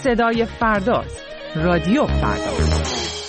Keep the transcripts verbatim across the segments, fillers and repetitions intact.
صدای فرداست. رادیو فردا.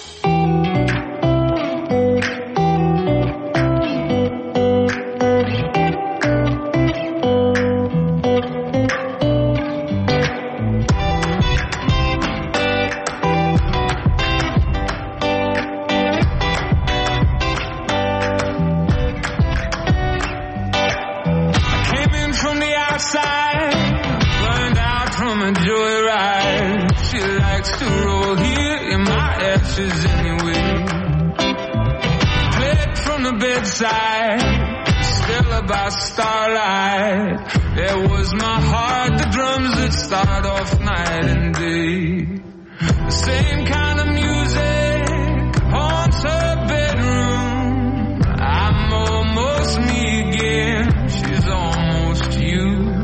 Still by starlight, there was my heart, the drums that start off night and day. The same kind of music haunts her bedroom. I'm almost me again, she's almost you.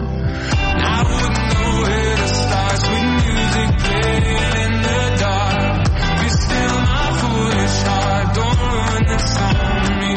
I wouldn't know where to start, sweet music playing in the dark. Be still my foolish heart, don't ruin this on me.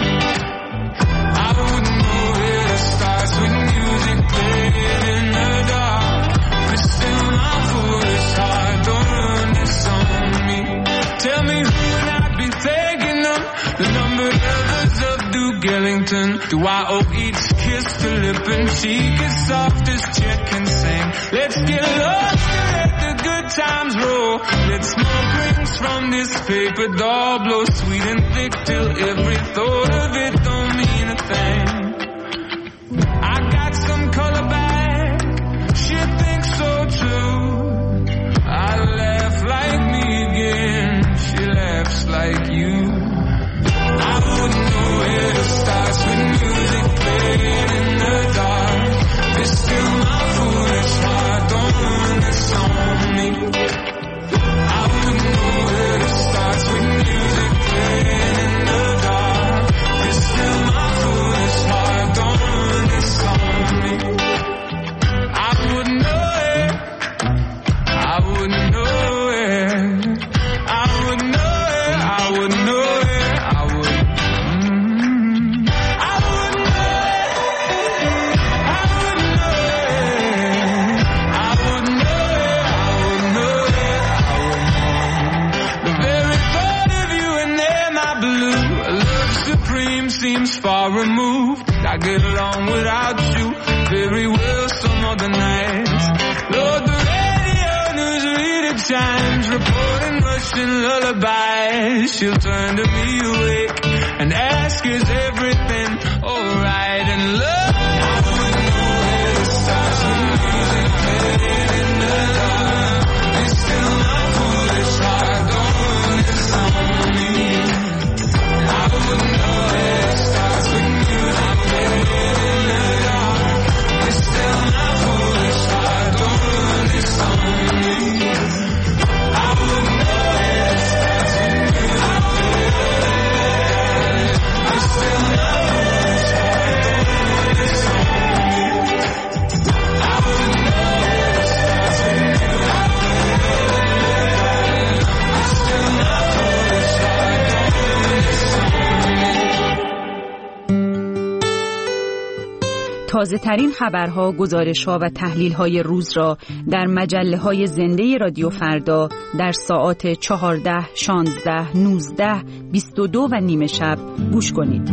I wouldn't know where to start, sweet music playing in the dark. But still my foolish heart, don't ruin this on me. Tell me who would I be taking them? The number lovers of Duke Ellington. Do I owe each kiss to lip and cheek as soft as Chet can sing? Let's get lost and let the good times roll. Let's smoke rings from this paper doll, blow sweet and thick till every thought of it don't mean a thing. I got some color back, she thinks so too. I laugh like me again, she laughs like you. I wouldn't know where to start, sweet music playing in the dark. It's still my foolish heart, don't ruin this on me. I wouldn't know where to start, sweet music playing in the dark. It's still my foolish heart, don't ruin this on me. I wouldn't know it, I wouldn't know it, I wouldn't know it, I wouldn't know it, I would. Mm, I wouldn't know it, I wouldn't know it, I wouldn't know it, I wouldn't know it, I wouldn't. The very thought of you and there my blue, a love supreme seems far removed. I get along without you very well some other nights. Lord, the radio newsreader chimes, reporting Russian lullabies. She'll turn to me awake and ask, is everything alright? And love, I wouldn't know where to start, sweet music playing in the dark. It's still my foolish heart, don't ruin this on me. I wouldn't know where to start, sweet music playing in the dark. It's still my foolish heart, don't ruin this on me. I wouldn't know where to start, sweet music playing in the dark. It's still my foolish heart, don't ruin this on me. I wouldn't know where to start, sweet music playing in the dark. It's still my foolish heart, don't ruin this on me. تازه ترین خبرها، گزارش‌ها و تحلیل‌های روز را در مجله‌های زنده رادیو فردا در ساعات چهارده، شانزده، نوزده، بیست و دو و نیمه شب گوش کنید.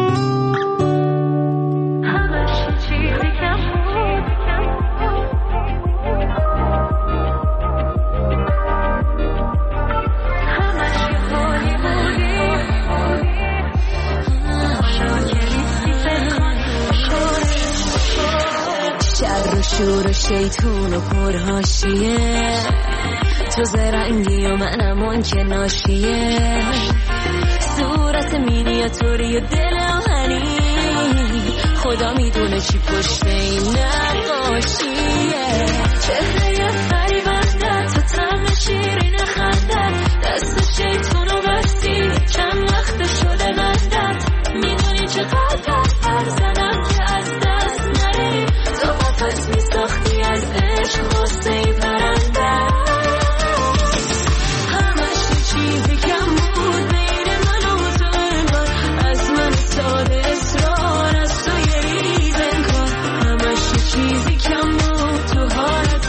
شور و شیطون و پرهاشیه، تو زرنگی و منم اون که ناشیه، صورت مینیاتوری و دل آهنی، خدا میدونه چی پشت این نقاشیه. چهره فریبنده تو طعم شیرین خندت، دست شیطون و بستی چند وقت شده بندت، میدونی چقدر پر زدم که از دست نری، تو قفص می ساختی از عشق غصه ای پرنده. همش یه چیزی کم بود بین من و تو انگار، از من ساده اصرار از تو یه ریز انگار. همش یه چیزی کم بود تو حالت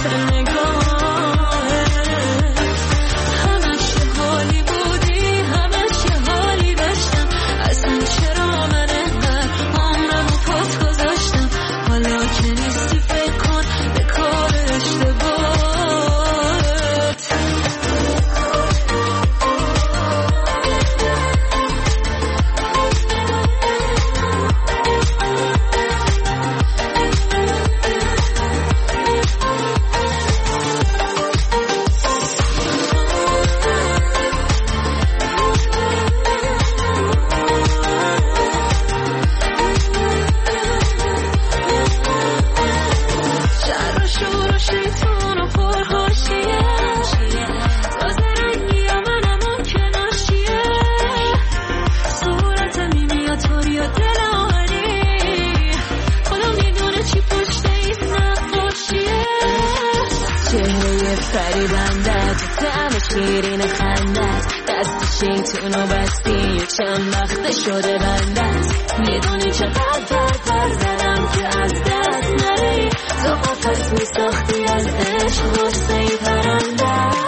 چهره فریبندت، طعم شیرین خندت، دست شیطونو بستی چند وقت شده بندت. میدونی چقدر پر پر زدم که از دست نری، تو قفص می ساختی از عشق واسه ای پرندت.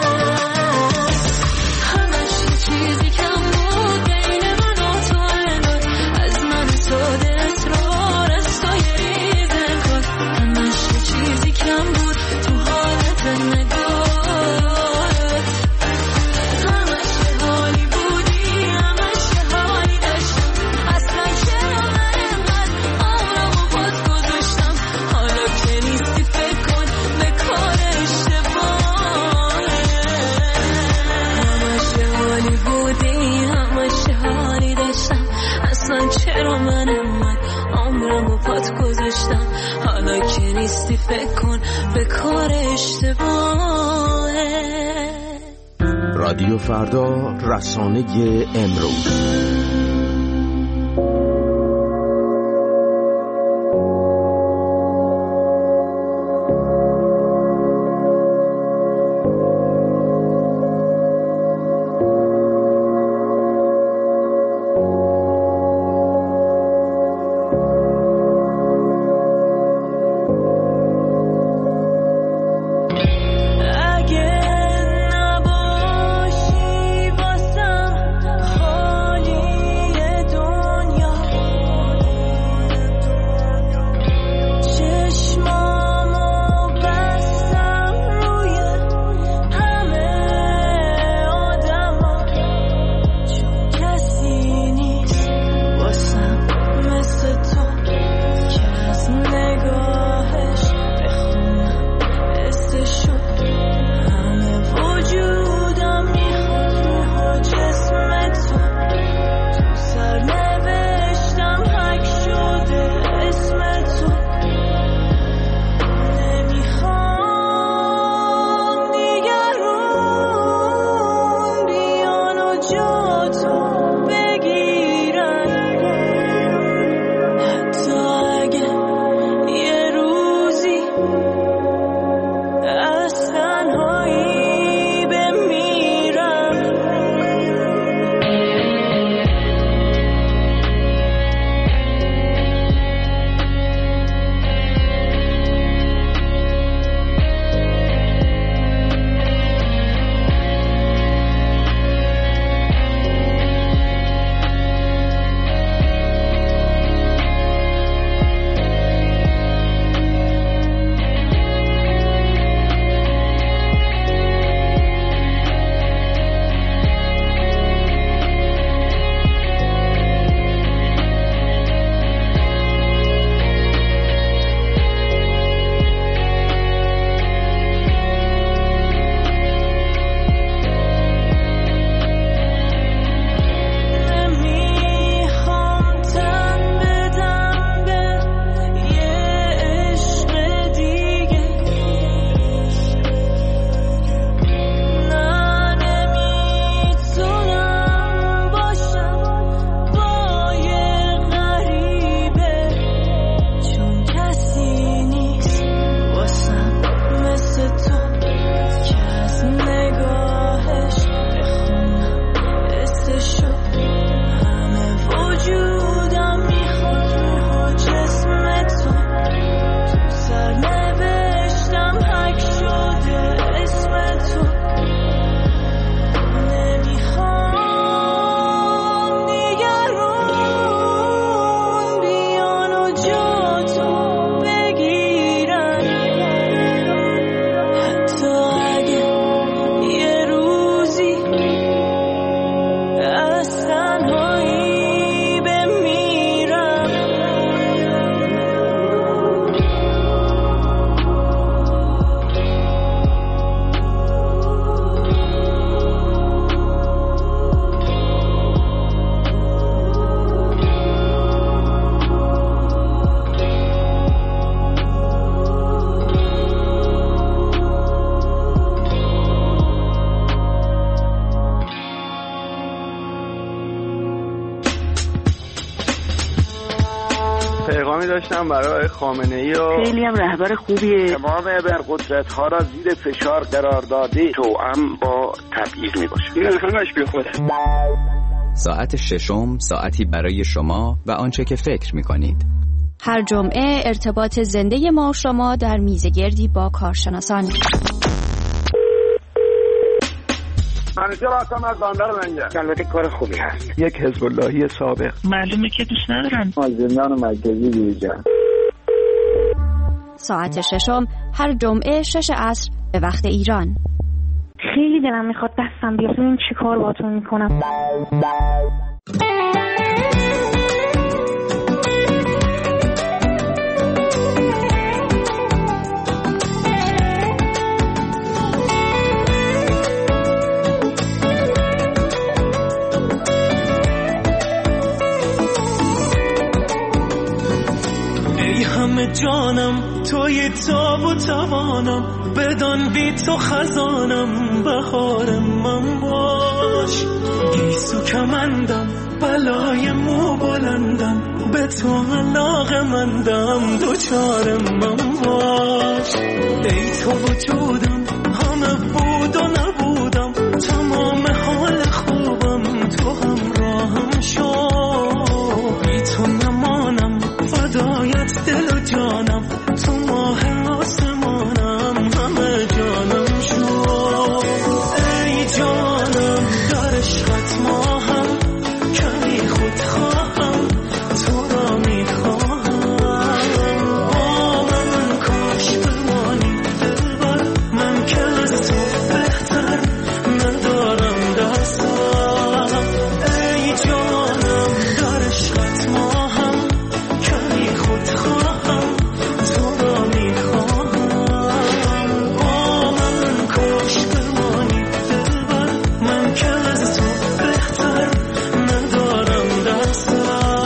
همش یه چیزی کم بود بین من و تو، انگار از من تو دلت رو از تو یه ریزه کن. همش یه چیزی کم بود تو حالت نگاه، همش یه حالی بودی، همش یه حالی داشتم. اصلا چرا من انقدر عمرمو باد گذاشتم؟ حالا که نیستی فکر کن به کار اشتباهه. همش یه حالی بودی، همش یه حالی داشتم. اصلا چرا من انقدر عمرمو باد گذاشتم؟ حالا که نیستی فکر کن به کار اشتباهه. رادیو فردا، رسانه امروز. داشتم برای خامنه‌ای و خیلی هم رهبر خوبیه. تمام ابرقدرت ها را زیر فشار قرار داده توأم با تبعیض میباشه. این همش بی خوده. ساعت ششم ساعتی برای شما و آنچه که فکر میکنید. هر جمعه ارتباط زنده ما و شما در میزگردی با کارشناسان. منیجر هستم از بندر منجر. البته کار خوبی هست. یک حزب اللهی سابق. معلومه که دوست ندارن. از زندان مرکزی بیرون. ساعت ششم هر جمعه شش عصر به وقت ایران. خیلی دلم میخواد دستم بیاد ببینم چی کار باهاتون میکنم. جانم توی تاب و توانم بدان بی تو خزانم بهار من باش گیسو کمندم بلای مو بلندم به تو علاقه مندم دوچار من باش ای تو وجودم همه بود و نبودم تمام حال خوبم تو همراهم شو بی تو نمانم فدایت دل و جانم تو ماه آسمانم همه جانم شو ای جانم در عشقت ماهم کمی خود خواهم تو را میخواهم با من کاش بمانی دلبر من که از تو بهتر ندارم دستم ای جانم در عشقت ماهم کمی خود خواهم تو را میخواهم با من کاش بمانی دلبر من که از تو بهتر ندارم دستم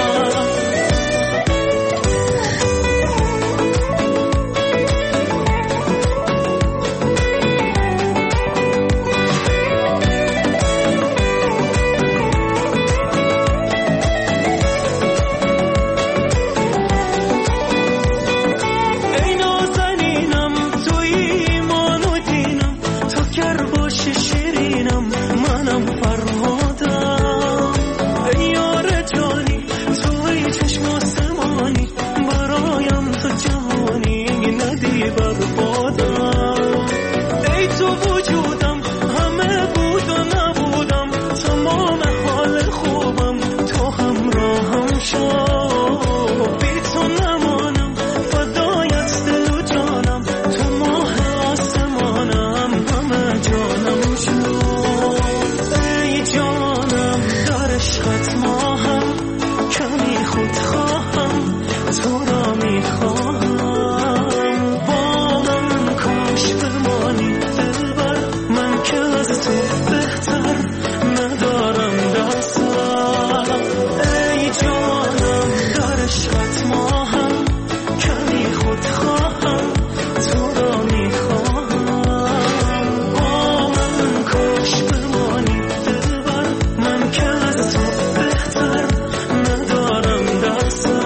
ای نازنینم توی ایمان و دینم تو گر باشی شیرینم منم فرهادم ای یار جانی توی چشم آسمانی برایم تو جهانی ندی بربادم ای تو وجودم همه بود و نبودم تمام حال خوبم تو همراهم شو بی تو نمانم فدایت دل و جانم تو ماه آسمانم همه جانم شو ای جانم در عشقت ماهم کمی خود خواهم تو را میخواهم با من کاش بمانی دلبر من که از تو بهتر ندارم دستم ای جانم در عشقت ماهم کمی خود خواهم تو را میخواهم با من کاش بمانی دلبر من که از تو بهتر ندارم دستم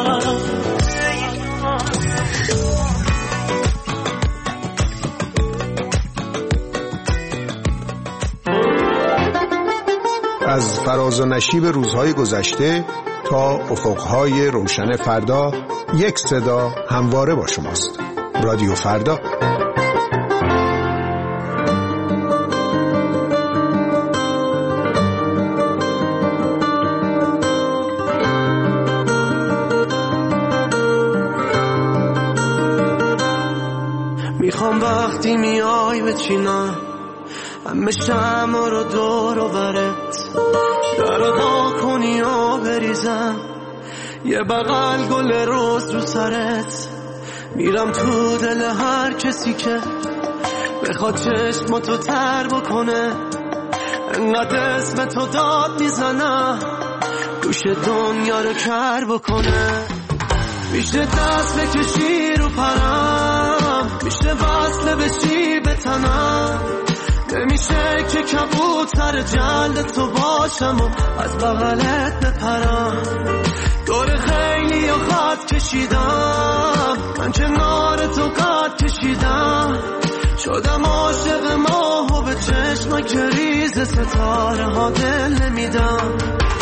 از فراز و نشیب روزهای گذشته تا افقهای روشن فردا یک صدا همواره با شماست. رادیو فردا. میخوام وقتی میای بچینم همه شمع رو دور و برت در وا کنی و بریزم یه بغل گل روز رو سرت میرم تو دل هر کسی که بخواد چشماتو تر بکنه انقدر اسم تو داد میزنم گوش دنیا رو کر بکنه میشه دست بکشی رو پرم میشه وصله بشی به تنم نمیشه که کبوتر جلد تو باشم و از بغلت بپرم دور خیلی یا خط کشیدم، من کنار تو قد کشیدم، شدم عاشق ماه و به چشم که ریز ستاره ها دل نمیدم.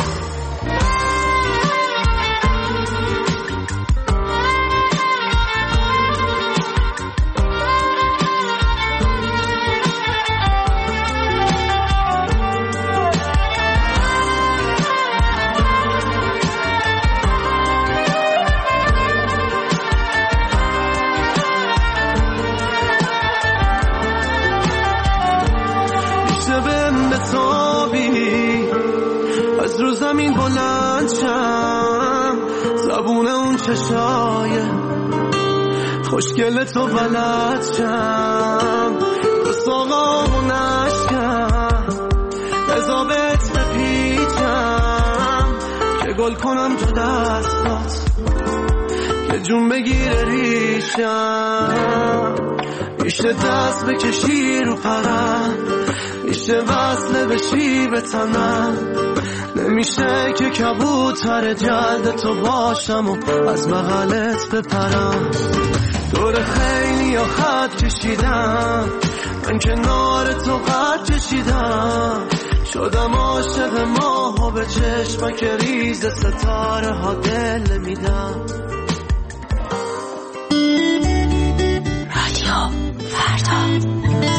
از رو زمین بلند شم، زبون اون چشای خوشگل تو بلد شم، تو ساقامو نشکم، بزابت بپیچم که گل کنم تو دستات که جون بگیره ریشم. میشه دست بکشی رو پرم، میشه وصله بشی به تنم، نمیشه که کبوتر جلد تو باشم و از بغلت بپرم. دور خیلی یا خط کشیدم، من کنار تو قد کشیدم، شدم عاشق ماه و به چشمک ریز ستاره ها دل میدم. رادیو فردا.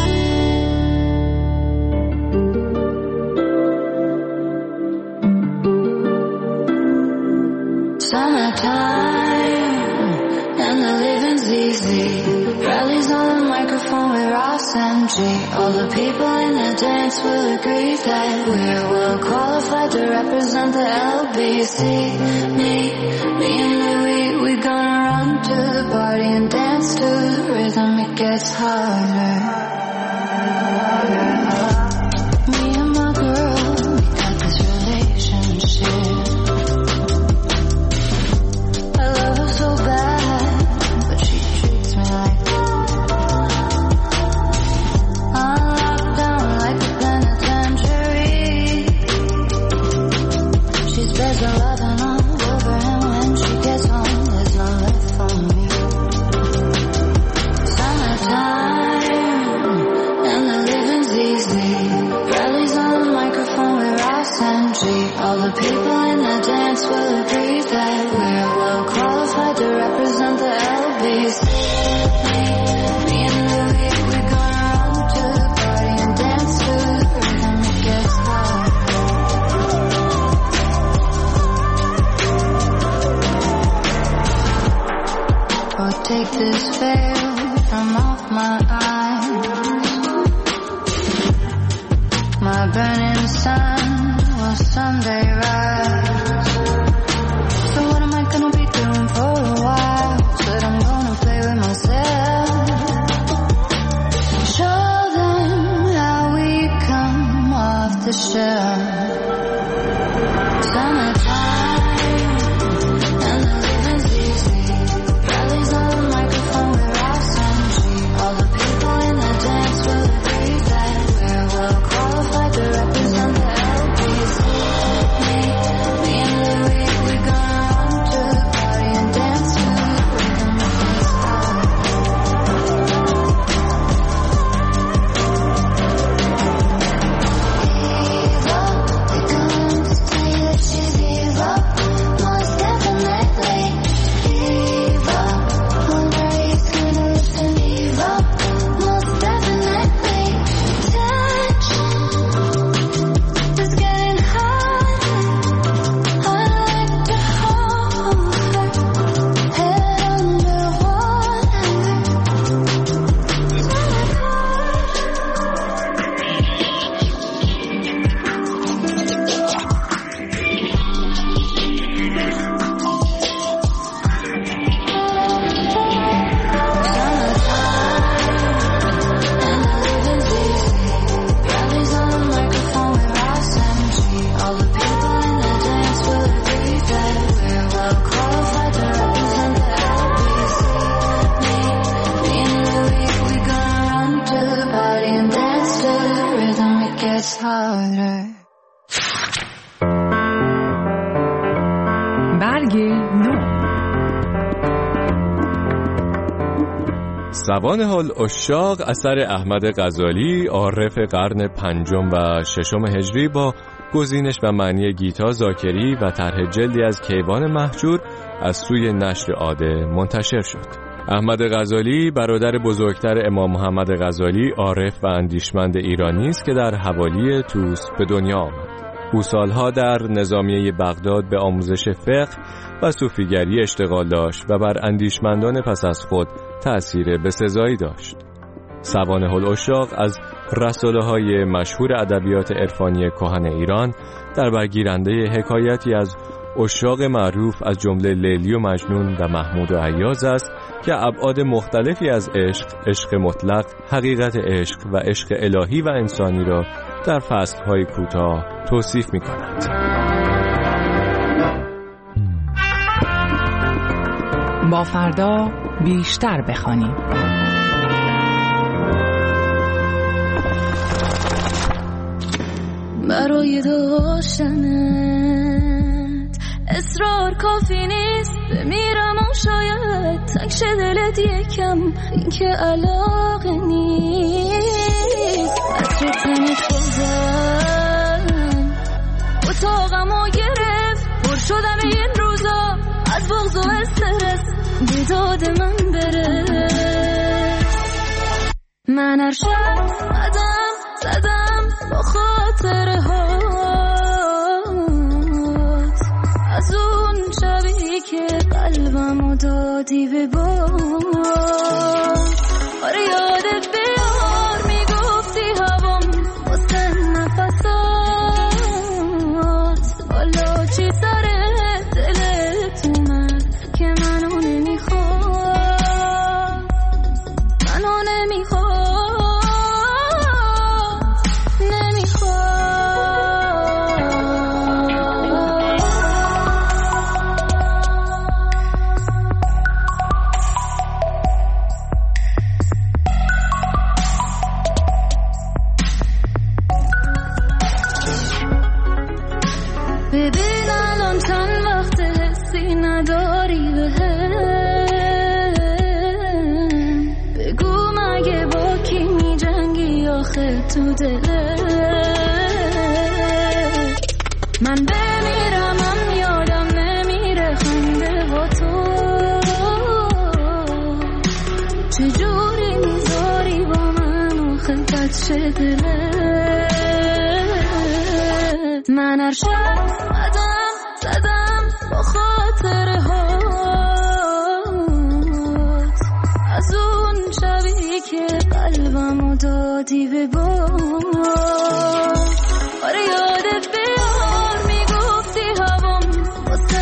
Summertime and the living's easy. Rallies on the microphone with Ross and G. All the people in the dance will agree that we're well qualified to represent the L B C. Me, me and Louis, we gonna run to the party and dance to the rhythm. It gets harder. Me and my girl, we got this relationship. So bad, but she treats me like I'm locked down like a penitentiary. She spreads her loving all over, and when she gets home, there's none left for me. Summertime and the living's easy. Rallies on the microphone with Ross and G. All the people in the dance will agree that we're well qualified to represent the L B C. Me, me and Louis, we gonna run to the party and dance to the rhythm. It gets hard. Oh, take this veil from off my eyes. My burning sun will someday rise. So what am I gonna be doing for a while? Said I'm gonna play with myself. Show them how we come off the shelf. Summertime and the living's easy. Rallies on the microphone with Ross and G. All the people in the dance will agree that we're well qualified to represent the L B C. Me, me and Louis, we gonna run to the party and dance to the rhythm of this heart. Evil, they come to tell you that she's evil, most definitely. Evil, wonder he's gonna listen. Evil, most definitely. Tension is getting hot. I'd like to hold her head underwater. And the living's easy. Rallies on the microphone with Ross and G. All the people in the dance will agree that we're well qualified to represent the L B C. Me, me and Louis, we gonna run to the party and dance to the rhythm. It gets harder. برگ زبان حال عشاق اثر احمد غزالی، عارف قرن پنجم و ششم هجری، با گزینش و معنی گیتا زاکری و طرح جلدی از کیوان مهجور از سوی نشر عاده منتشر شد. احمد غزالی برادر بزرگتر امام محمد غزالی، عارف و اندیشمند ایرانی است که در حوالی طوس به دنیا آمد. او سالها در نظامیه بغداد به آموزش فقه و صوفیگری اشتغال داشت و بر اندیشمندان پس از خود تأثیر بسزایی داشت. سوانح العشاق از رساله‌های مشهور ادبیات عرفانی کهن ایران در برگیرنده حکایتی از عشاق معروف از جمله لیلی و مجنون و محمود و ایاز است که ابعاد مختلفی از عشق، عشق مطلق، حقیقت عشق و عشق الهی و انسانی را در فصل‌های کوتاه توصیف می‌کند. با فردا بیشتر بخوانیم. برای داشتنت اصرار کافی نیست، بمیرم و شاید تکش دلت یکم، این که علاقه نیست. عطر تنت بازم اتاقمو گرفت، پر شدم این روزا از بغض و استرس، به داد من برس. من هر شب قدم زدم با خاطره هات، از اون شبی که قلبمو دادی به باد. آره یادت بیار میگفتی هوام واسه نفسات، حالا چی سره دلت اومد که منو نمیخواد، منو نمیخواد. تو دلت من بمیرم، هم یادم نمیره خنده ها تو چجوری میذاری با من آخه بچه دلت. من هر شب قدم زدم با خاطره هات، از اون شبی که قلبمو دادی به باد. آره یادت بیار میگفتی هوام واسه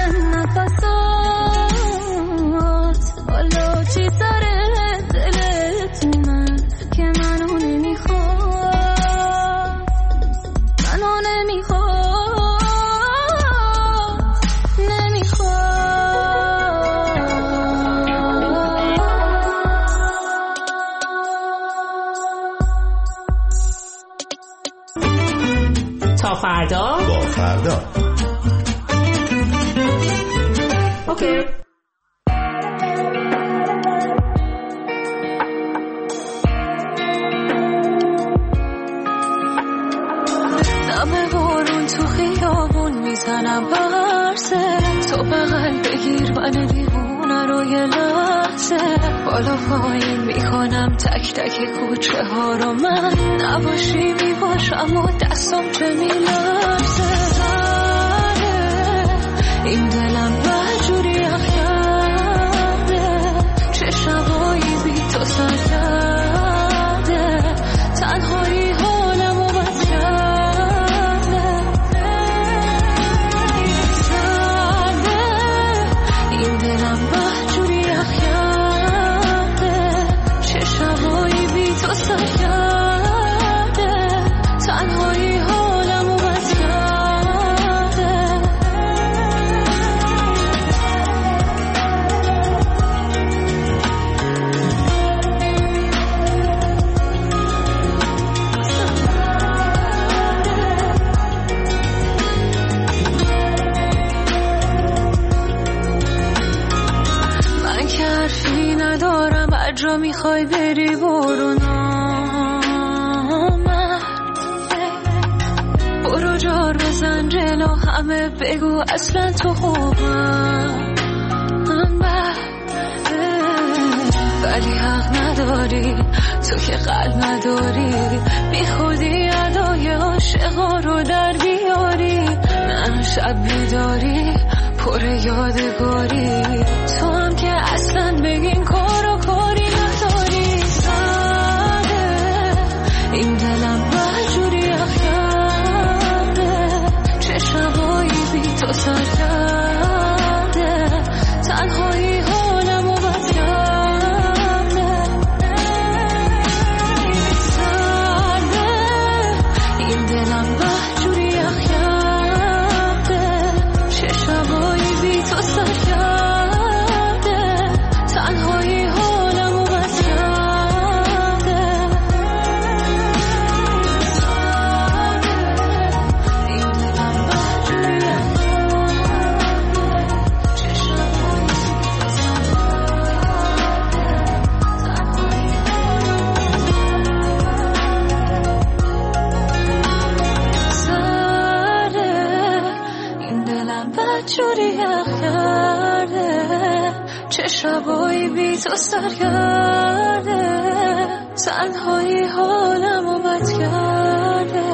نفسات، حالا چی سره دلت اومد که منو نمیخواد، منو نمیخواد، نمیخواد. تا فردا با فردا. اوکی. دم بارون تو خیابون میزنم برسه، تو بغل بگیر من دیوونه رو یه لحظه، بالا پایین میکنم تک تک کوچه ها رو، من نباشی میباشم و دستم چه میلرزه. این دلم بجوری یخ کرده، چه شبایی بی تو سر کرده، تنهایی حالم و بد کرده. این دلم بجوری یخ کرده، چه شبایی بی تو سر کرده، تنهایی حالم و بد کرده. حالا میخوای بری برو نامرد، برو جار بزن جلو همه بگو اصلا تو خوبم من بد، ولی حق نداری تو که قلب نداری، بی خودی ادای عاشقا رو در بیاری، من شب بیداری پر یادگاری، تو هم که اصلا بگین کار و کاری نداری، ساده این دلم بجوری اخیارده، چه شبایی بی تو سر کرده، تنهایی حالمو بد کرده، ساده این دلم بجوری اخیارده، چه شبایی بی تو سر کرده، تنهایی حالمو بد کرده، این دلم بجوری اخیارده، چه شبایی بی تو سر این دلم بجوری کرده، چه شبایی بی تو سر کرده، تنهایی حالمو بد کرده.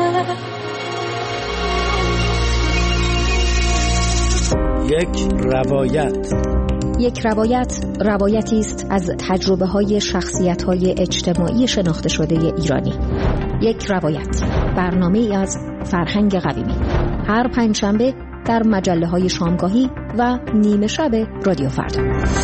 یک روایت. یک روایت روایتی است از تجربه های شخصیت های اجتماعی شناخته شده ایرانی. یک روایت، برنامه ای از فرهنگ قویمی، هر پنجشنبه در مجله های شامگاهی و نیمه شب رادیو فردا.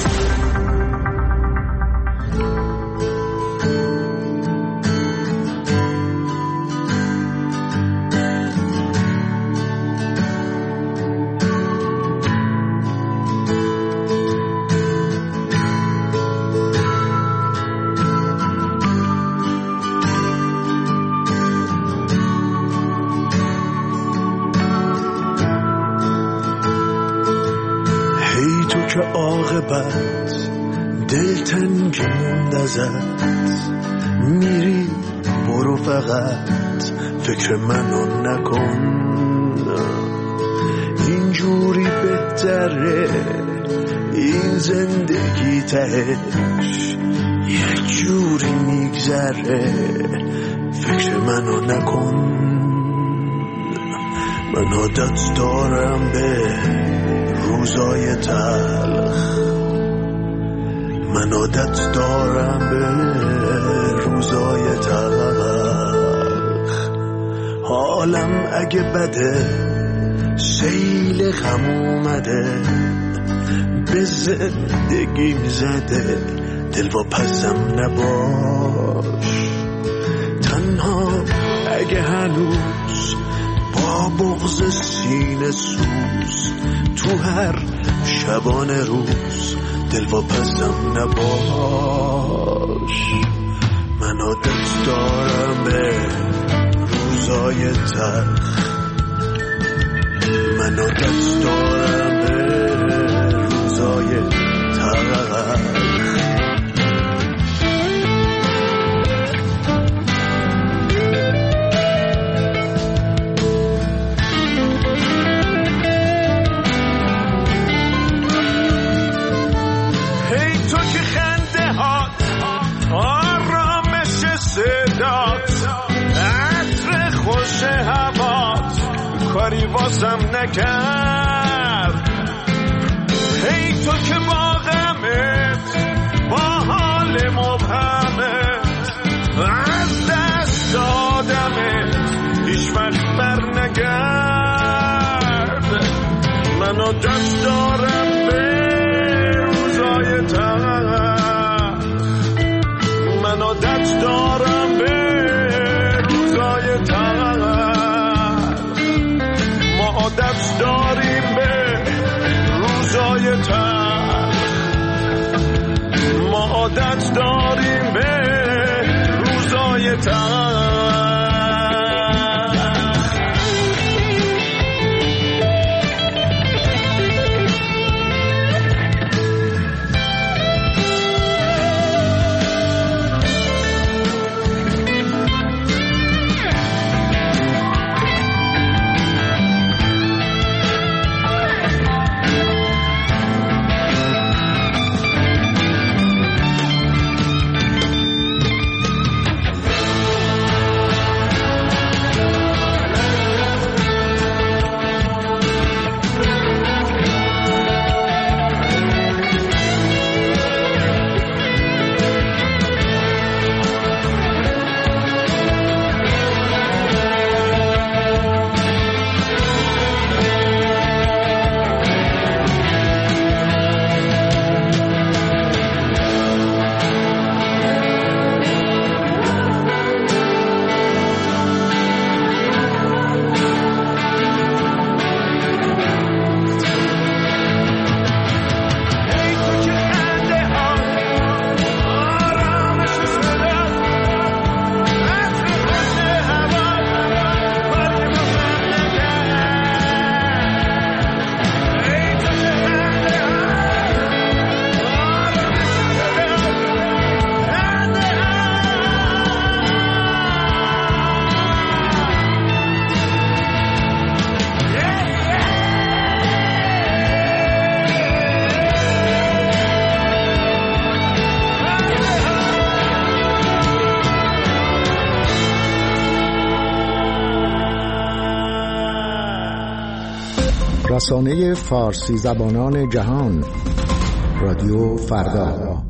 عاقبت دلتنگی موند ازت، میری برو فقط فکر منو نکن، اینجوری بهتره این زندگی تهش یک جوری میگذره، فکر منو نکن، من عادت دارم به روزای تلخ، من عادت دارم به روزای تلخ، حالم اگه بده سیل غم اومده، به زندگیم زده دل و پسم نباش، تنها اگه هنوز با بغض سینه سوز تو هر شبانه روز دل و پسم نباش، من عادت دارم به روزای تلخ، من عادت دارم به روزای تلخ. کاری واسم نکرد، هی تو که با غمت با حال مبهمت از دست دادمت هیچ وقت بر نگرد، من عادت دارم به روزای تلخ، من عادت دارم به روزای تلخ، عادت داریم به روزای تلخ، ما عادت داریم به روزای تلخ. رسانه فارسی زبانان جهان، رادیو فردا.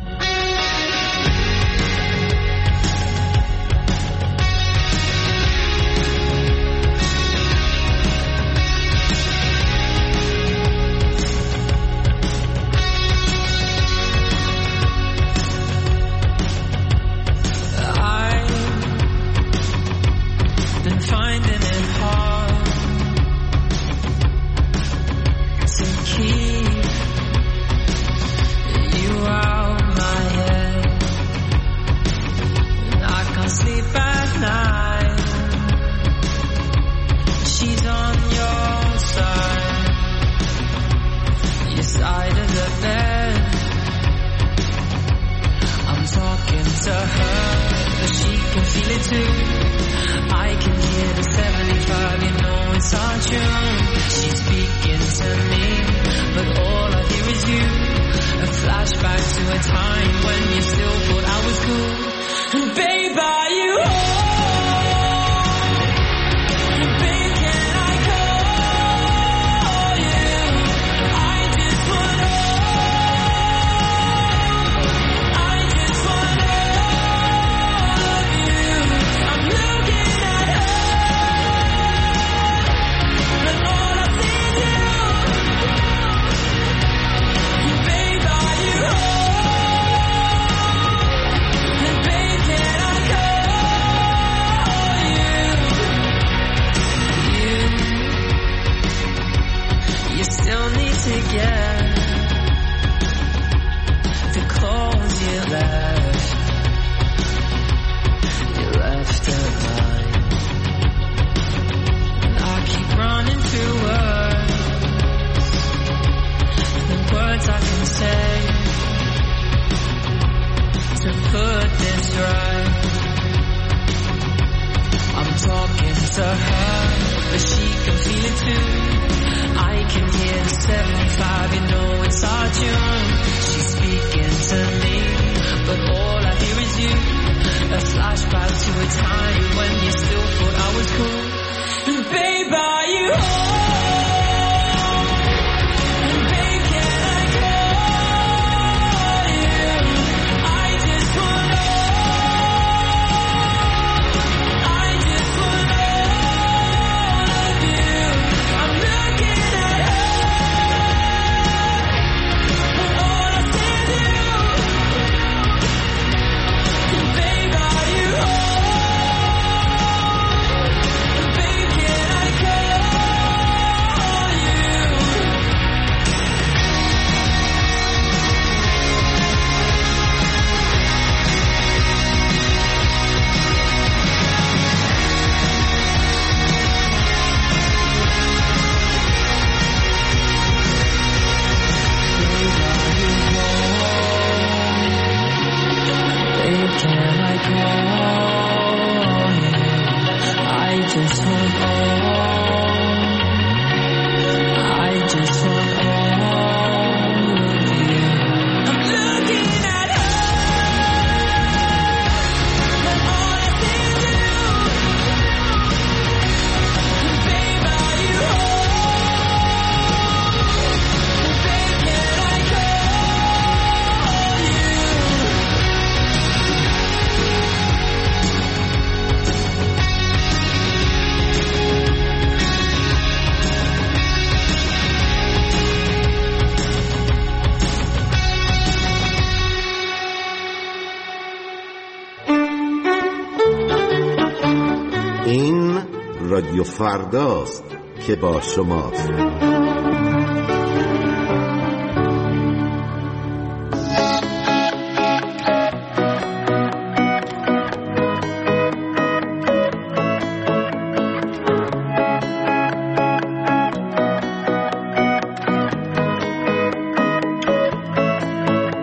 رادیو فرداست که با شماست.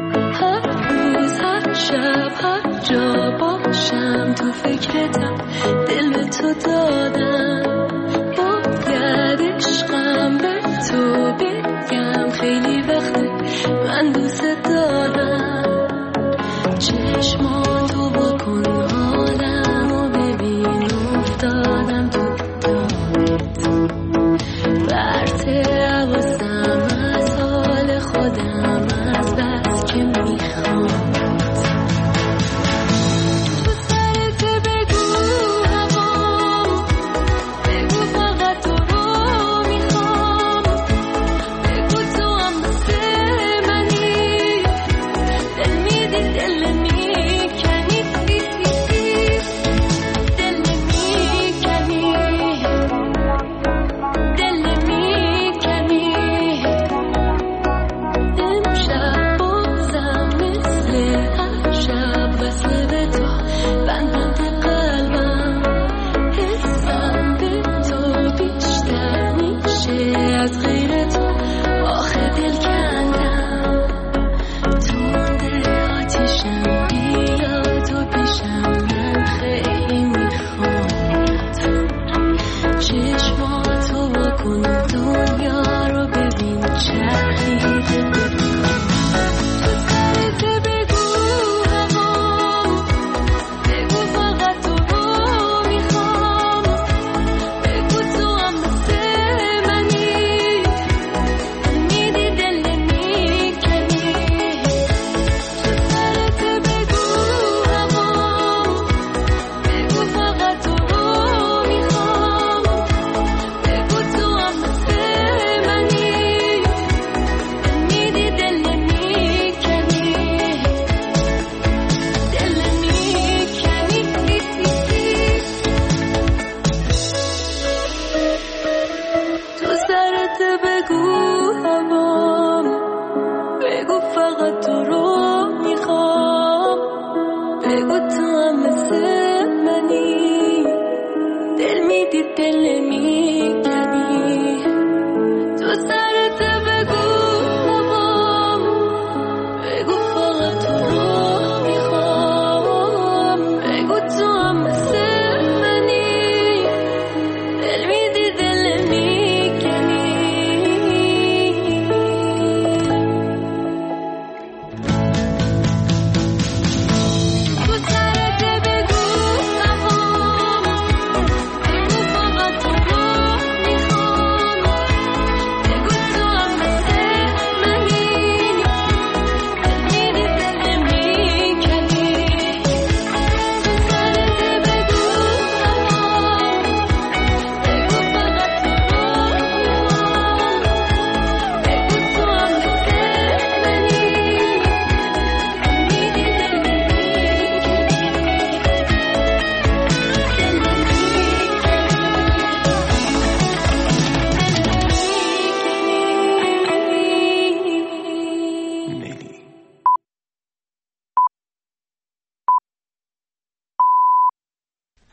هر روز هر شب هر جا باشم تو فکرتم